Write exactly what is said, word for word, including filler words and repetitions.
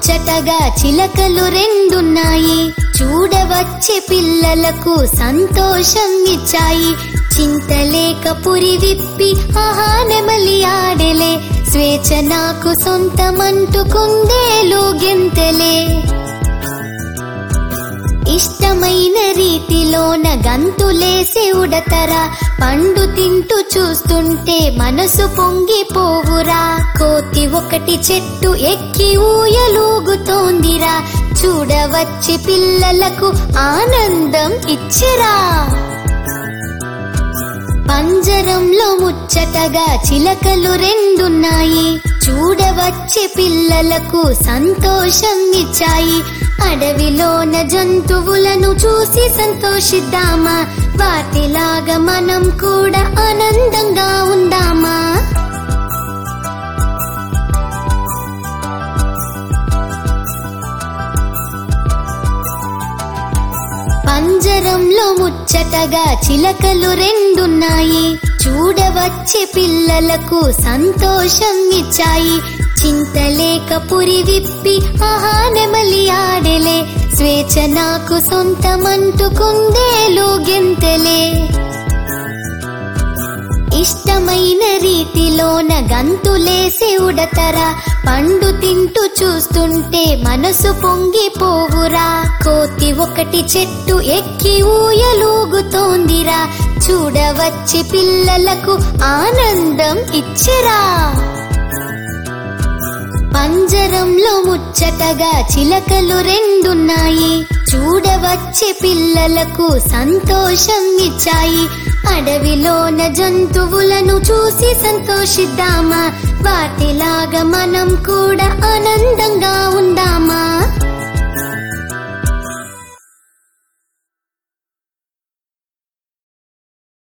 ముచ్చటగా చిలకలు రెండున్నాయి, చూడవచ్చే పిల్లలకు సంతోషం ఇచ్చాయి. చింతలేక పురి విప్పి ఆహా నెమలి ఆడెలే, స్వేచ్ఛ నాకు సొంతమంటూ కుందేలు గెంతెలే. ఇష్టమైన రీతిలోన గంతులేసి ఉడతరా, పండు తింటూ చూస్తుంటే మనసు పొంగిపోవురా. కోతి ఒకటి చెట్టు ఎక్కి ఊయలూగుతోందిరా, చూడవచ్చి పిల్లలకు ఆనందం ఇచ్చిరా. పంజరంలో ముచ్చటగా చిలకలు రెండున్నాయి, చూడవచ్చే పిల్లలకు సంతోషం ఇచ్చాయి. అడవిలోన జంతువులను చూసి సంతోషిద్దామా, వాటిలాగా మనం కూడా ఆనందంగా ఉందామా. పంజరంలో ముచ్చటగా చిలకలు రెండున్నాయి, చూడవచ్చే పిల్లలకు సంతోషం ఇచ్చాయి. చింతలేక పురి విప్పి ఆహా నెమలి ఆడెలే, స్వేచ్ఛ నాకు సొంతమంటూ కుందేలు గెంతెలే. ఇష్టమైన రీతిలోన గంతులేసి ఉడతరా, పండు తింటూ చూస్తుంటే మనసు పొంగిపోవురా. కోతి ఒకటి చెట్టు ఎక్కి ఊయలూగుతోందిరా, చూడవచ్చి పిల్లలకు ఆనందం ఇచ్చిరా. పంజరంలో ముచ్చటగా చిలకలు రెండున్నాయి, చూడవచ్చే పిల్లలకు సంతోషం ఇచ్చాయి. అడవిలోన జంతువులను చూసి సంతోషిద్దామా, వాటిలాగా మనం కూడా ఆనందంగా ఉందామా.